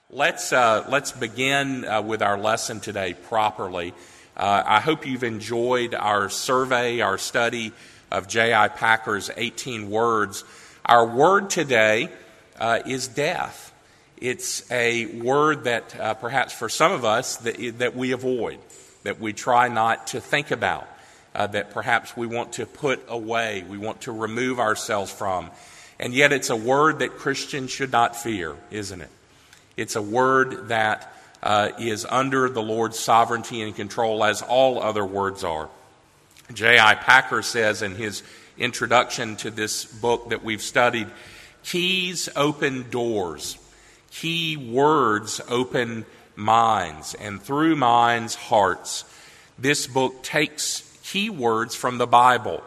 Let's begin with our lesson today properly. I hope you've enjoyed our survey, our study of J.I. Packer's 18 words. Our word today is death. It's a word that perhaps for some of us that we avoid, that we try not to think about, that perhaps we want to put away, we want to remove ourselves from. And yet it's a word that Christians should not fear, isn't it? It's a word that is under the Lord's sovereignty and control, as all other words are. J.I. Packer says in his introduction to this book that we've studied, keys open doors, key words open minds, and through minds, hearts. This book takes key words from the Bible,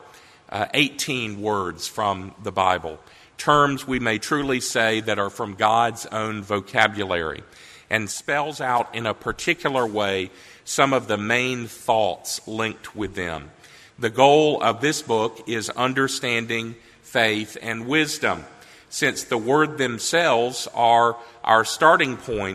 18 words from the Bible, terms we may truly say that are from God's own vocabulary, and spells out in a particular way some of the main thoughts linked with them. The goal of this book is understanding, faith, and wisdom. Since the word themselves are our starting point,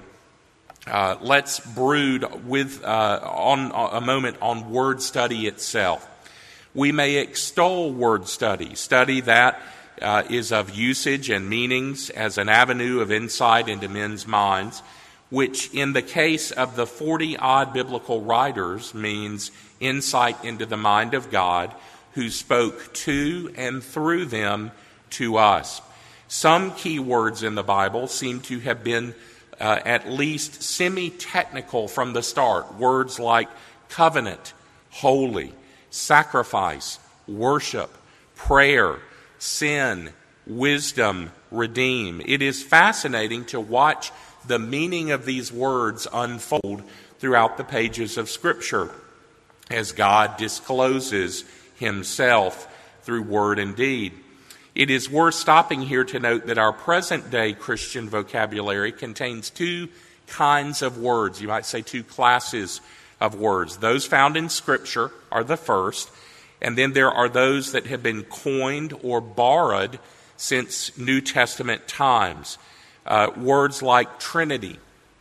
let's brood with on a moment on word study itself. We may extol word study that is of usage and meanings as an avenue of insight into men's minds, which in the case of the 40-odd biblical writers means insight into the mind of God, who spoke to and through them to us. Some key words in the Bible seem to have been at least semi-technical from the start. Words like covenant, holy, sacrifice, worship, prayer, sin, wisdom, redeem. It is fascinating to watch the meaning of these words unfold throughout the pages of Scripture as God discloses himself through word and deed. It is worth stopping here to note that our present-day Christian vocabulary contains two kinds of words. You might say two classes of words. Those found in Scripture are the first, and then there are those that have been coined or borrowed since New Testament times. Words like Trinity,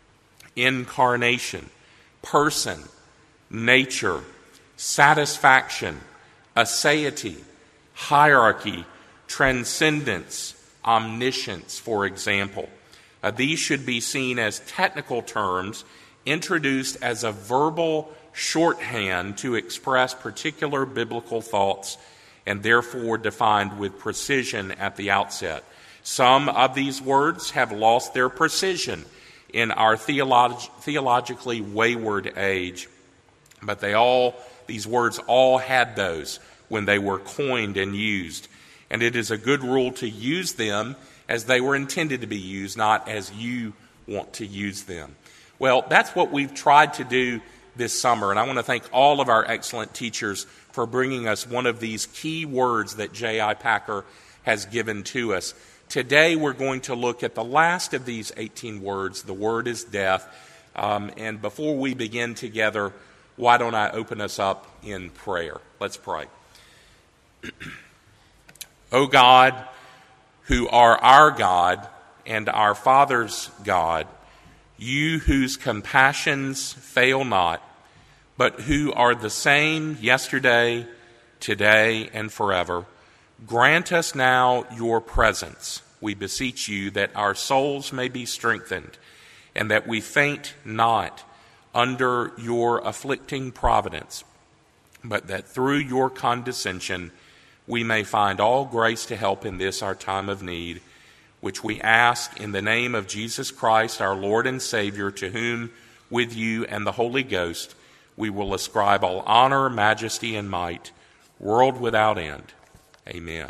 incarnation, person, nature, satisfaction, aseity, hierarchy, transcendence, omniscience, for example. These should be seen as technical terms introduced as a verbal shorthand to express particular biblical thoughts and therefore defined with precision at the outset. Some of these words have lost their precision in our theologically wayward age, but these words all had those when they were coined and used. And it is a good rule to use them as they were intended to be used, not as you want to use them. Well, that's what we've tried to do this summer, and I want to thank all of our excellent teachers for bringing us one of these key words that J.I. Packer has given to us. Today we're going to look at the last of these 18 words. The word is death. And before we begin together, why don't I open us up in prayer? Let's pray. O God, who are our God and our Father's God, you whose compassions fail not, but who are the same yesterday, today, and forever, grant us now your presence, we beseech you, that our souls may be strengthened, and that we faint not under your afflicting providence, but that through your condescension we may find all grace to help in this our time of need, which we ask in the name of Jesus Christ, our Lord and Savior, to whom, with you and the Holy Ghost, we will ascribe all honor, majesty, and might, world without end. Amen.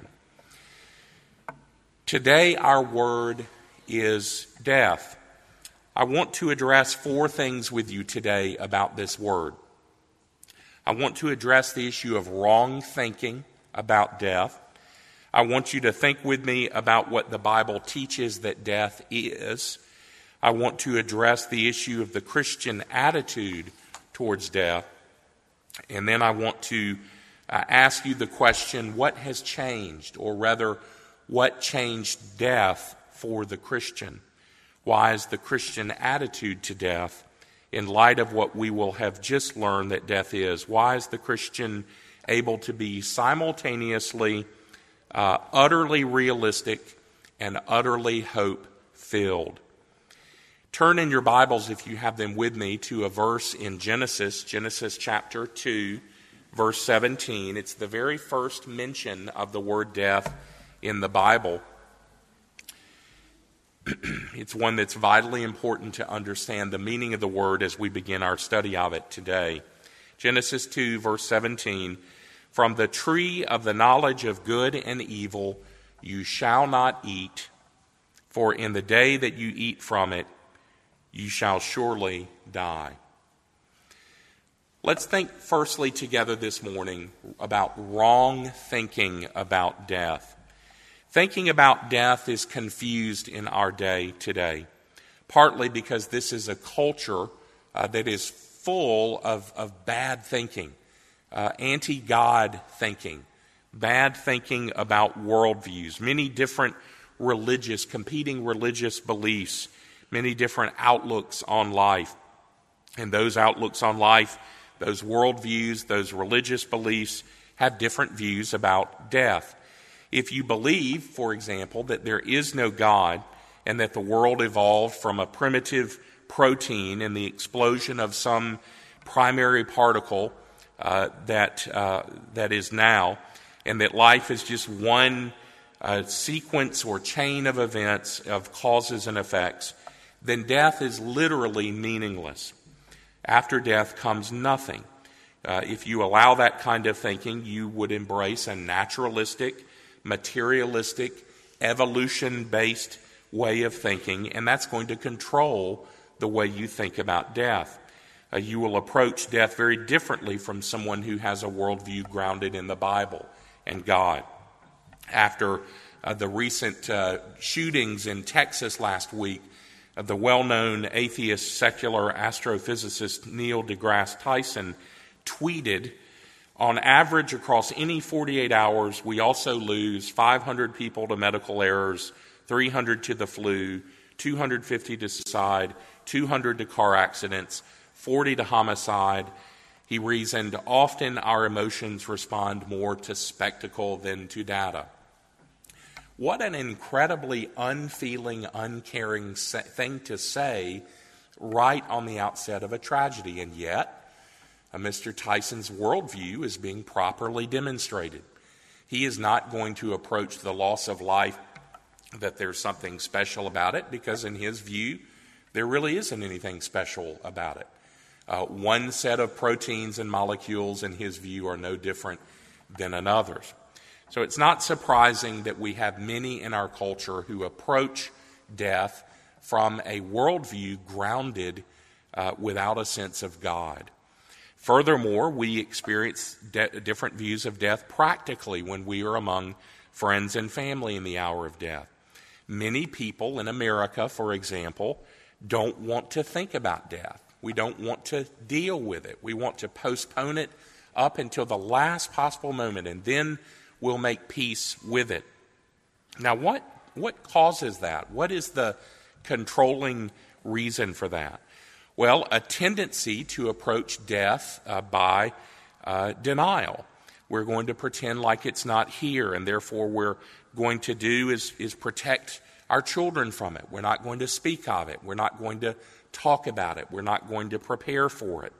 Today our word is death. I want to address four things with you today about this word. I want to address the issue of wrong thinking about death. I want you to think with me about what the Bible teaches that death is. I want to address the issue of the Christian attitude towards death. And then I want to ask you the question, what has changed? Or rather, what changed death for the Christian? Why is the Christian attitude to death, in light of what we will have just learned that death is, why is the Christian able to be simultaneously utterly realistic and utterly hope-filled? Turn in your Bibles, if you have them with me, to a verse in Genesis chapter 2, verse 17. It's the very first mention of the word death in the Bible. It's one that's vitally important to understand the meaning of the word as we begin our study of it today. Genesis 2, verse 17, "From the tree of the knowledge of good and evil you shall not eat, for in the day that you eat from it, you shall surely die." Let's think firstly together this morning about wrong thinking about death. Thinking about death is confused in our day today, partly because this is a culture that is full of bad thinking, anti-God thinking, bad thinking about worldviews, many different competing religious beliefs, many different outlooks on life. And those outlooks on life, those worldviews, those religious beliefs have different views about death. If you believe, for example, that there is no God and that the world evolved from a primitive protein and the explosion of some primary particle that is now, and that life is just one sequence or chain of events of causes and effects, then death is literally meaningless. After death comes nothing. If you allow that kind of thinking, you would embrace a naturalistic, materialistic, evolution-based way of thinking, and that's going to control the way you think about death. You will approach death very differently from someone who has a worldview grounded in the Bible and God. After the recent shootings in Texas last week, the well-known atheist secular astrophysicist Neil deGrasse Tyson tweeted, "On average, across any 48 hours, we also lose 500 people to medical errors, 300 to the flu, 250 to suicide, 200 to car accidents, 40 to homicide." He reasoned, "Often our emotions respond more to spectacle than to data." What an incredibly unfeeling, uncaring thing to say right on the outset of a tragedy. And yet, Mr. Tyson's worldview is being properly demonstrated. He is not going to approach the loss of life that there's something special about it, because in his view, there really isn't anything special about it. One set of proteins and molecules, in his view, are no different than another's. So it's not surprising that we have many in our culture who approach death from a worldview grounded without a sense of God. Furthermore, we experience different views of death practically when we are among friends and family in the hour of death. Many people in America, for example, don't want to think about death. We don't want to deal with it. We want to postpone it up until the last possible moment, and then we'll make peace with it. Now, what causes that? What is the controlling reason for that? Well, a tendency to approach death by denial. We're going to pretend like it's not here, and therefore we're going to do is protect our children from it. We're not going to speak of it. We're not going to talk about it. We're not going to prepare for it.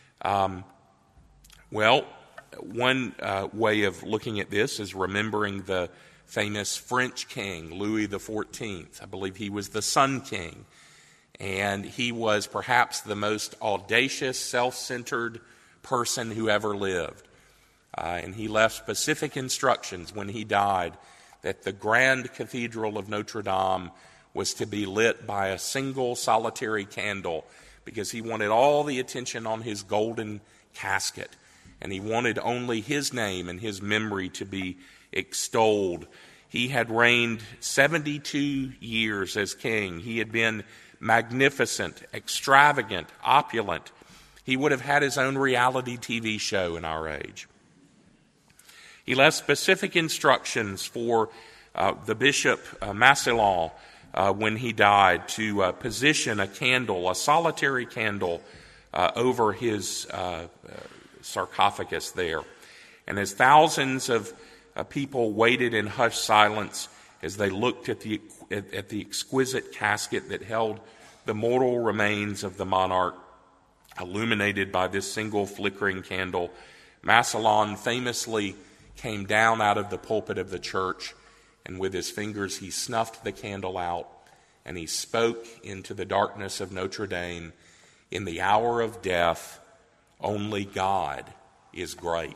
One way of looking at this is remembering the famous French king, Louis XIV. I believe he was the Sun King. And he was perhaps the most audacious, self-centered person who ever lived. And he left specific instructions when he died that the grand cathedral of Notre Dame was to be lit by a single solitary candle, because he wanted all the attention on his golden casket. And he wanted only his name and his memory to be extolled. He had reigned 72 years as king. He had been magnificent, extravagant, opulent. He would have had his own reality TV show in our age. He left specific instructions for the bishop Massillon when he died, to position a candle, a solitary candle, over his sarcophagus there. And as thousands of people waited in hushed silence as they looked at the exquisite casket that held the mortal remains of the monarch, illuminated by this single flickering candle, Massillon famously came down out of the pulpit of the church, and with his fingers he snuffed the candle out, and he spoke into the darkness of Notre Dame, "In the hour of death, only God is great."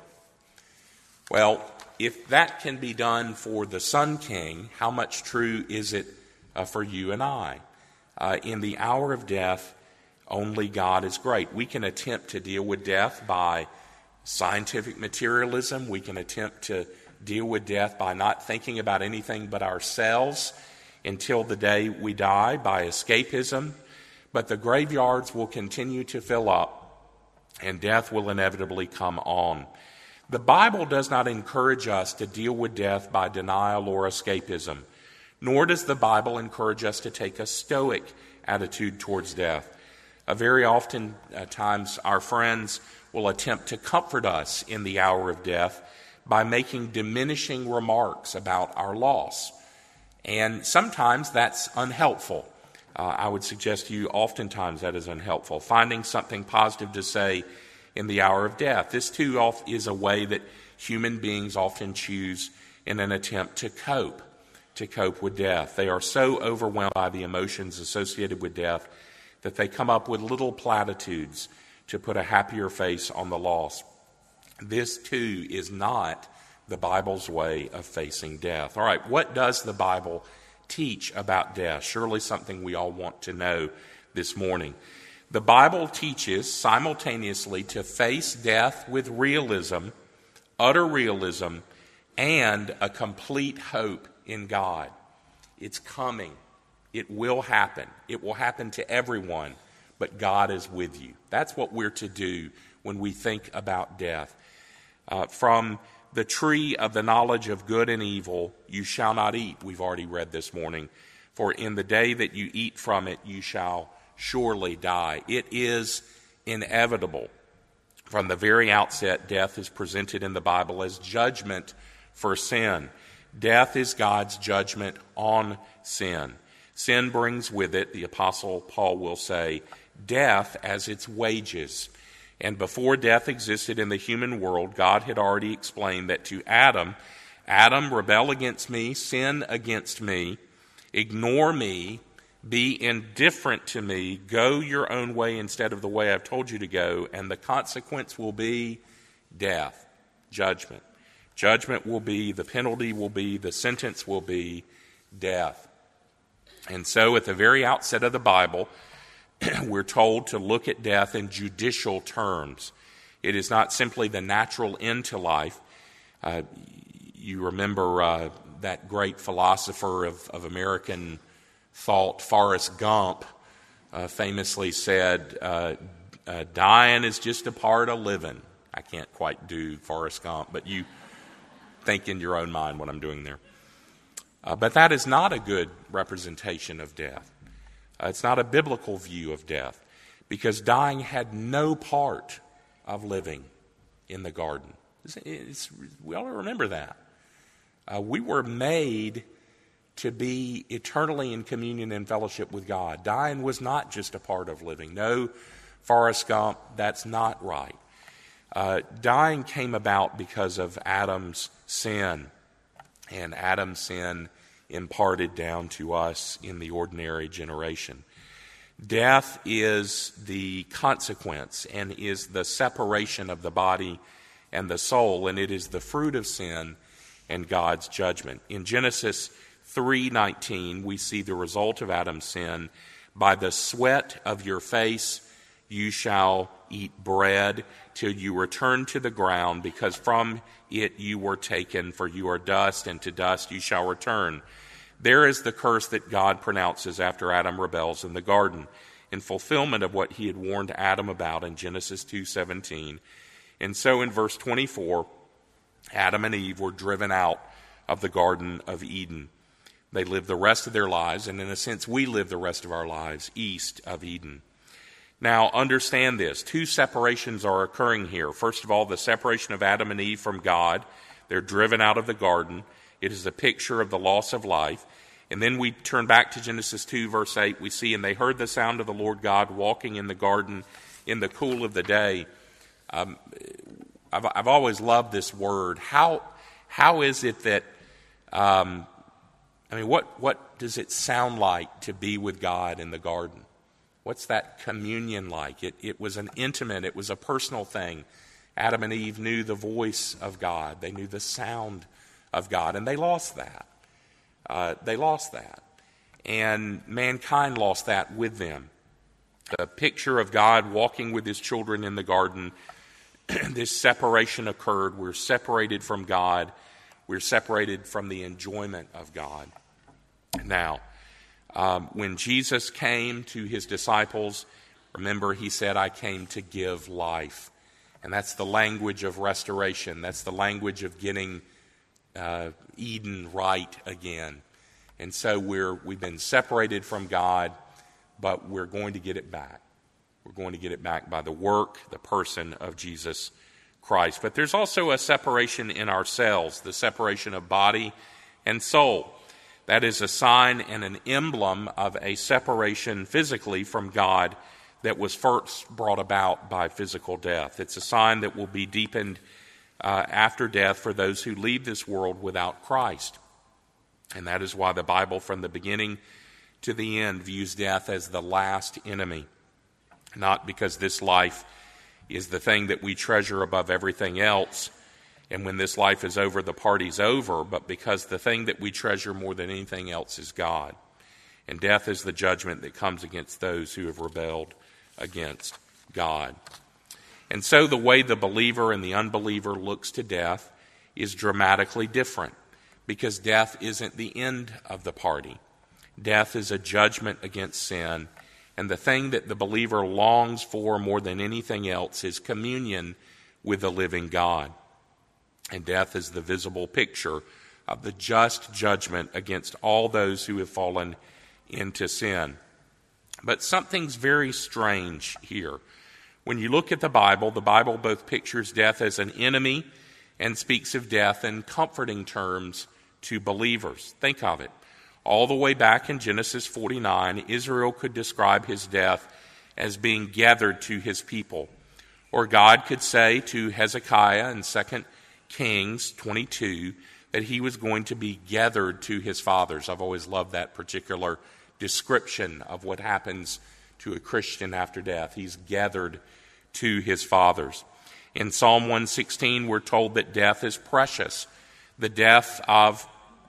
Well, if that can be done for the Sun King, how much true is it for you and I? In the hour of death, only God is great. We can attempt to deal with death by scientific materialism. We can attempt to deal with death by not thinking about anything but ourselves until the day we die, by escapism. But the graveyards will continue to fill up, and death will inevitably come on. The Bible does not encourage us to deal with death by denial or escapism, nor does the Bible encourage us to take a stoic attitude towards death. Very often times our friends will attempt to comfort us in the hour of death by making diminishing remarks about our loss. And sometimes that's unhelpful. I would suggest to you oftentimes that is unhelpful. Finding something positive to say in the hour of death. This too is a way that human beings often choose in an attempt to cope with death. They are so overwhelmed by the emotions associated with death that they come up with little platitudes to put a happier face on the loss. This too is not the Bible's way of facing death. All right, what does the Bible teach about death? Surely something we all want to know this morning. The Bible teaches simultaneously to face death with realism, utter realism, and a complete hope in God. It's coming. It will happen. It will happen to everyone, but God is with you. That's what we're to do when we think about death. From the tree of the knowledge of good and evil you shall not eat, we've already read this morning. For in the day that you eat from it, you shall surely die. It is inevitable. From the very outset, death is presented in the Bible as judgment for sin. Death is God's judgment on sin. Sin brings with it, the Apostle Paul will say, death as its wages. And before death existed in the human world, God had already explained that to Adam, rebel against me, sin against me, ignore me, be indifferent to me, go your own way instead of the way I've told you to go, and the consequence will be death, judgment. Judgment will be, the penalty will be, the sentence will be death. And so at the very outset of the Bible, we're told to look at death in judicial terms. It is not simply the natural end to life. You remember that great philosopher of American thought, Forrest Gump, famously said, dying is just a part of living. I can't quite do Forrest Gump, but you think in your own mind what I'm doing there. But that is not a good representation of death. It's not a biblical view of death, because dying had no part of living in the garden. We ought to remember that. We were made to be eternally in communion and fellowship with God. Dying was not just a part of living. No, Forrest Gump, that's not right. Dying came about because of Adam's sin, and Adam's sin imparted down to us in the ordinary generation. Death is the consequence and is the separation of the body and the soul, and it is the fruit of sin and God's judgment. In Genesis 3:19, we see the result of Adam's sin. By the sweat of your face you shall eat bread till you return to the ground, because from it you were taken, for you are dust, and to dust you shall return. There is the curse that God pronounces after Adam rebels in the garden, in fulfillment of what he had warned Adam about in Genesis 2:17. And so in verse 24, Adam and Eve were driven out of the Garden of Eden. They lived the rest of their lives, and in a sense, we live the rest of our lives east of Eden. Now, understand this. Two separations are occurring here. First of all, the separation of Adam and Eve from God. They're driven out of the garden. It is a picture of the loss of life. And then we turn back to Genesis 2, verse 8. We see, and they heard the sound of the Lord God walking in the garden in the cool of the day. I've always loved this word. How is it that, what does it sound like to be with God in the garden? What's that communion like? It was an intimate, it was a personal thing. Adam and Eve knew the voice of God. They knew the sound of God, and they lost that. And mankind lost that with them. The picture of God walking with his children in the garden, this separation occurred. We're separated from God. We're separated from the enjoyment of God. Now, when Jesus came to his disciples, remember he said, I came to give life. And that's the language of restoration. That's the language of getting Eden right again. And so we've been separated from God, but we're going to get it back. We're going to get it back by the work, the person of Jesus Christ. But there's also a separation in ourselves, the separation of body and soul. That is a sign and an emblem of a separation physically from God that was first brought about by physical death. It's a sign that will be deepened after death for those who leave this world without Christ. And that is why the Bible from the beginning to the end views death as the last enemy. Not because this life is the thing that we treasure above everything else, and when this life is over, the party's over, but because the thing that we treasure more than anything else is God. And death is the judgment that comes against those who have rebelled against God. And so the way the believer and the unbeliever looks to death is dramatically different, because death isn't the end of the party. Death is a judgment against sin, and the thing that the believer longs for more than anything else is communion with the living God. And death is the visible picture of the just judgment against all those who have fallen into sin. But something's very strange here. When you look at the Bible both pictures death as an enemy and speaks of death in comforting terms to believers. Think of it. All the way back in Genesis 49, Israel could describe his death as being gathered to his people. Or God could say to Hezekiah in 2 Kings 22 that he was going to be gathered to his fathers. I've always loved that particular description of what happens to a Christian after death. He's gathered to his fathers. In Psalm 116, we're told that death is precious. The death of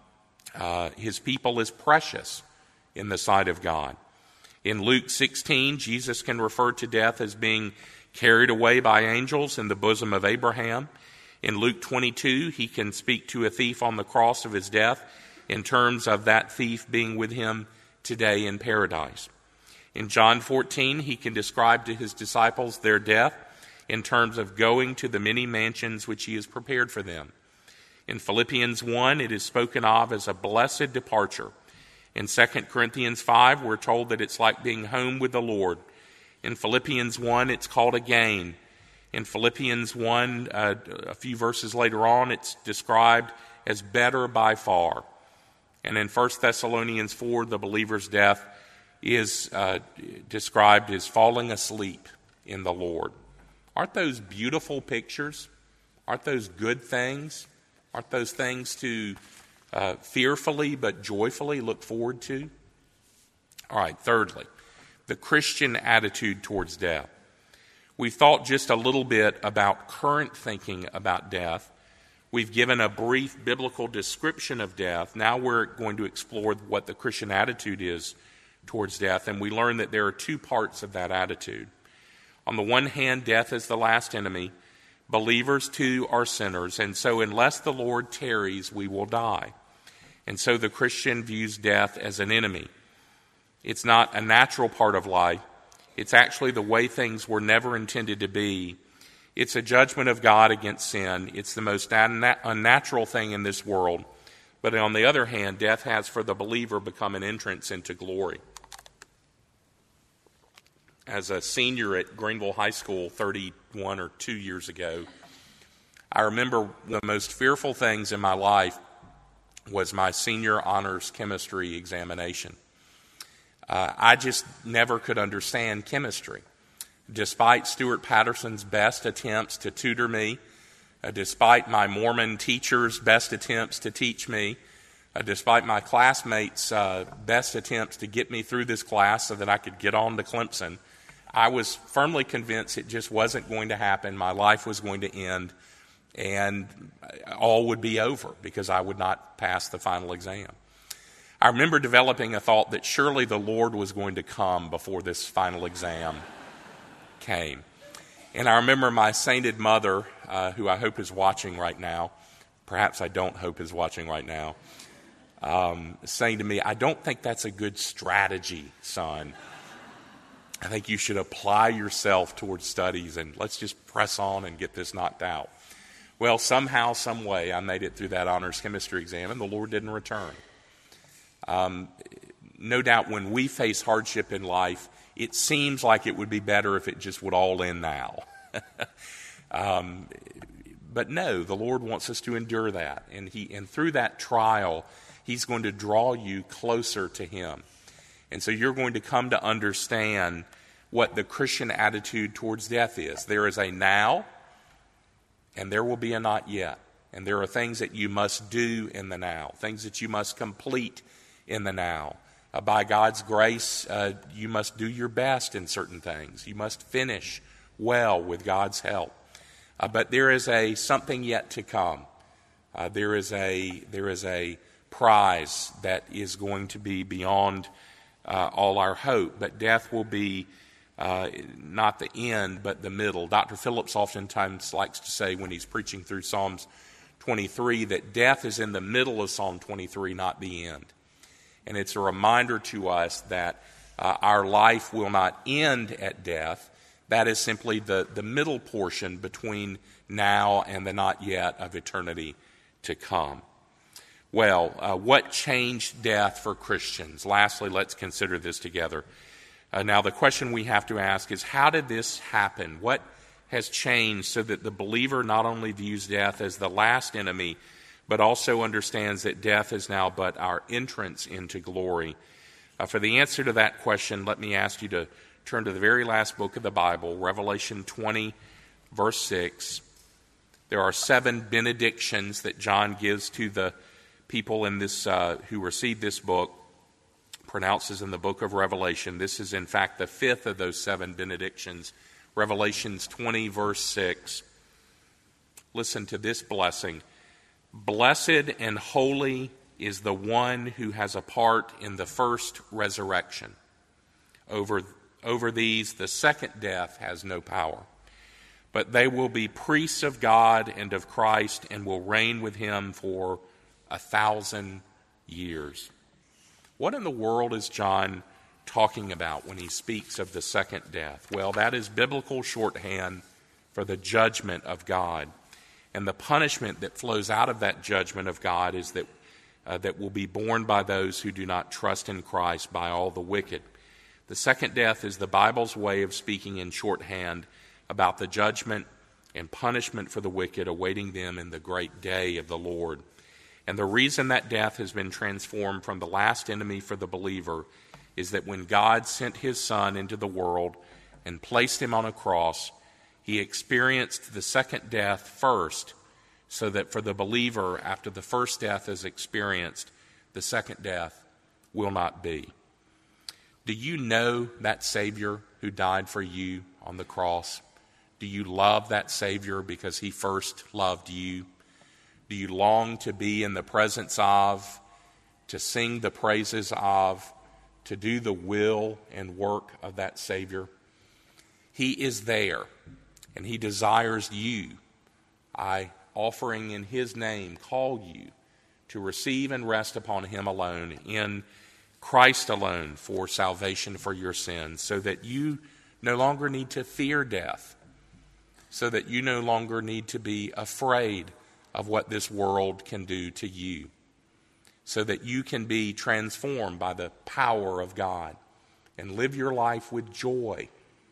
his people is precious in the sight of God. In Luke 16, Jesus can refer to death as being carried away by angels in the bosom of Abraham. In Luke 22, he can speak to a thief on the cross of his death in terms of that thief being with him today in paradise. In John 14, he can describe to his disciples their death in terms of going to the many mansions which he has prepared for them. In Philippians 1, it is spoken of as a blessed departure. In 2 Corinthians 5, we're told that it's like being home with the Lord. In Philippians 1, it's called a gain. In Philippians 1, a few verses later on, it's described as better by far. And in 1 Thessalonians 4, the believer's death is described as falling asleep in the Lord. Aren't those beautiful pictures? Aren't those good things? Aren't those things to fearfully but joyfully look forward to? All right, thirdly, the Christian attitude towards death. We've thought just a little bit about current thinking about death. We've given a brief biblical description of death. Now we're going to explore what the Christian attitude is towards death, and we learn that there are two parts of that attitude. On the one hand, death is the last enemy. Believers, too, are sinners, and so unless the Lord tarries, we will die. And so the Christian views death as an enemy. It's not a natural part of life. It's actually the way things were never intended to be. It's a judgment of God against sin. It's the most unnatural thing in this world. But on the other hand, death has for the believer become an entrance into glory. As a senior at Greenville High School 31 or 2 years ago, I remember one of the most fearful things in my life was my senior honors chemistry examination. I just never could understand chemistry. Despite Stuart Patterson's best attempts to tutor me, despite my Mormon teacher's best attempts to teach me, despite my classmates' best attempts to get me through this class so that I could get on to Clemson, I was firmly convinced it just wasn't going to happen. My life was going to end, and all would be over because I would not pass the final exam. I remember developing a thought that surely the Lord was going to come before this final exam came. And I remember my sainted mother, who I hope is watching right now, perhaps I don't hope is watching right now, saying to me, "I don't think that's a good strategy, son. I think you should apply yourself towards studies and let's just press on and get this knocked out." Well, somehow, some way, I made it through that honors chemistry exam, and the Lord didn't return. No doubt when we face hardship in life, it seems like it would be better if it just would all end now. But no, the Lord wants us to endure that. And through that trial, He's going to draw you closer to Him. And so you're going to come to understand what the Christian attitude towards death is. There is a now, and there will be a not yet. And there are things that you must do in the now, things that you must complete in the now. By God's grace, you must do your best in certain things. You must finish well with God's help. But there is something yet to come. There is a prize that is going to be beyond all our hope. But death will be not the end, but the middle. Dr. Phillips oftentimes likes to say when he's preaching through Psalms 23 that death is in the middle of Psalm 23, not the end. And it's a reminder to us that our life will not end at death. That is simply the middle portion between now and the not yet of eternity to come. Well, what changed death for Christians? Lastly, let's consider this together. Now, the question we have to ask is, how did this happen? What has changed so that the believer not only views death as the last enemy, but also understands that death is now but our entrance into glory? For the answer to that question, let me ask you to turn to the very last book of the Bible, Revelation 20, verse 6. There are 7 benedictions that John gives to the people in this who receive this book, pronounces in the book of Revelation. This is, in fact, the 5th of those 7 benedictions. Revelations 20, verse 6. Listen to this blessing. "Blessed and holy is the one who has a part in the first resurrection. Over these, the second death has no power. But they will be priests of God and of Christ and will reign with Him for 1,000 years." What in the world is John talking about when he speaks of the second death? Well, that is biblical shorthand for the judgment of God. And the punishment that flows out of that judgment of God is that will be borne by those who do not trust in Christ, by all the wicked. The second death is the Bible's way of speaking in shorthand about the judgment and punishment for the wicked awaiting them in the great day of the Lord. And the reason that death has been transformed from the last enemy for the believer is that when God sent His Son into the world and placed Him on a cross, He experienced the second death first, so that for the believer, after the first death is experienced, the second death will not be. Do you know that Savior who died for you on the cross? Do you love that Savior because He first loved you? Do you long to be in the presence of, to sing the praises of, to do the will and work of that Savior? He is there, and He desires you. I, offering in His name, call you to receive and rest upon Him alone, in Christ alone, for salvation for your sins, so that you no longer need to fear death, so that you no longer need to be afraid of what this world can do to you. so that you can be transformed by the power of God and live your life with joy,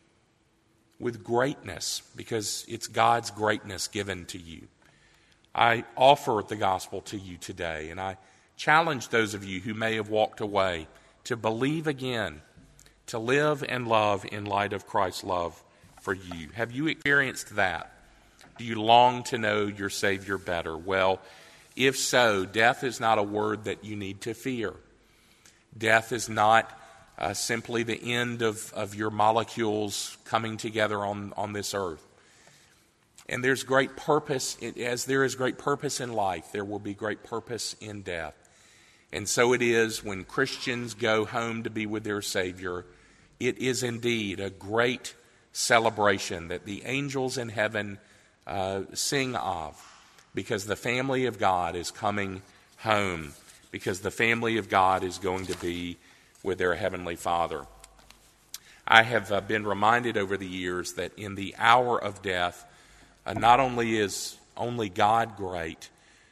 with greatness, because it's God's greatness given to you. I offer the gospel to you today, and I challenge those of you who may have walked away to believe again, to live and love in light of Christ's love for you. Have you experienced that? Do you long to know your Savior better? Well, if so, death is not a word that you need to fear. Death is not simply the end of your molecules coming together on this earth. And there's great purpose, as there is great purpose in life, there will be great purpose in death. And so it is when Christians go home to be with their Savior. It is indeed a great celebration that the angels in heaven sing of, because the family of God is coming home, because the family of God is going to be with their Heavenly Father. I have been reminded over the years that in the hour of death, not only is only God great,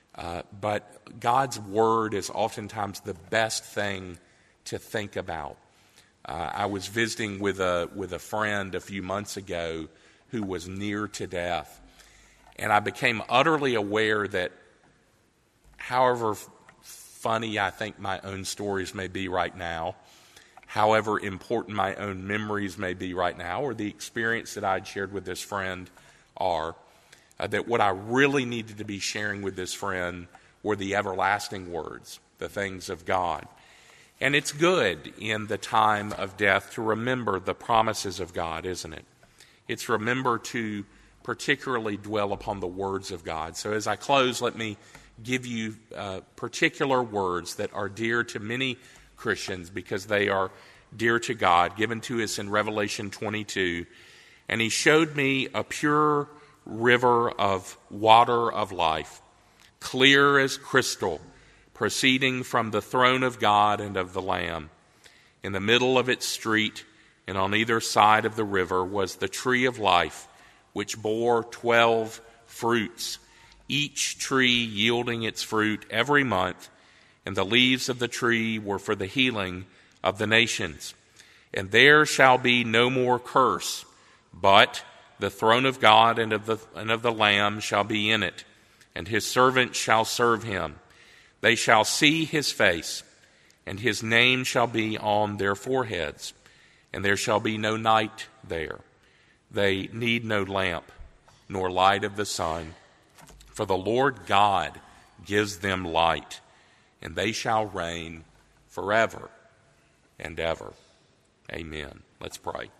but God's Word is oftentimes the best thing to think about. I was visiting with a friend a few months ago who was near to death, and I became utterly aware that however funny I think my own stories may be right now, however important my own memories may be right now, or the experience that I'd shared with this friend are, that what I really needed to be sharing with this friend were the everlasting words, the things of God. And it's good in the time of death to remember the promises of God, isn't it? It's remember to particularly dwell upon the words of God. So as I close, let me give you particular words that are dear to many Christians because they are dear to God, given to us in Revelation 22. And he showed me a pure river of water of life, clear as crystal, proceeding from the throne of God and of the Lamb. In the middle of its street and on either side of the river was the tree of life, which bore 12 fruits, each tree yielding its fruit every month, and the leaves of the tree were for the healing of the nations. And there shall be no more curse, but the throne of God and of the Lamb shall be in it, and his servants shall serve him. They shall see his face, and his name shall be on their foreheads, and there shall be no night there. They need no lamp, nor light of the sun, for the Lord God gives them light, and they shall reign forever and ever. Amen. Let's pray.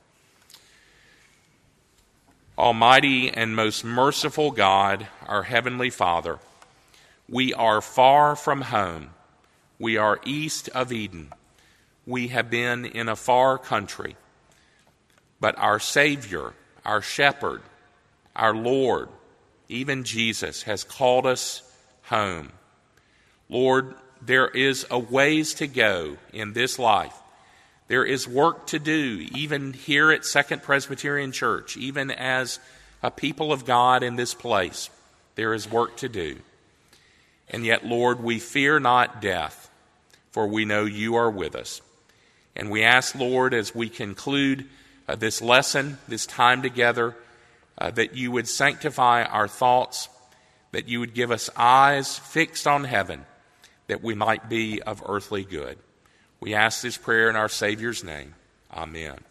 Almighty and most merciful God, our Heavenly Father, we are far from home. We are east of Eden. We have been in a far country. But our Savior, our Shepherd, our Lord, even Jesus, has called us home. Lord, there is a ways to go in this life. There is work to do, even here at Second Presbyterian Church, even as a people of God in this place. There is work to do. And yet, Lord, we fear not death, for we know you are with us. And we ask, Lord, as we conclude this lesson, this time together, that you would sanctify our thoughts, that you would give us eyes fixed on heaven, that we might be of earthly good. We ask this prayer in our Savior's name. Amen.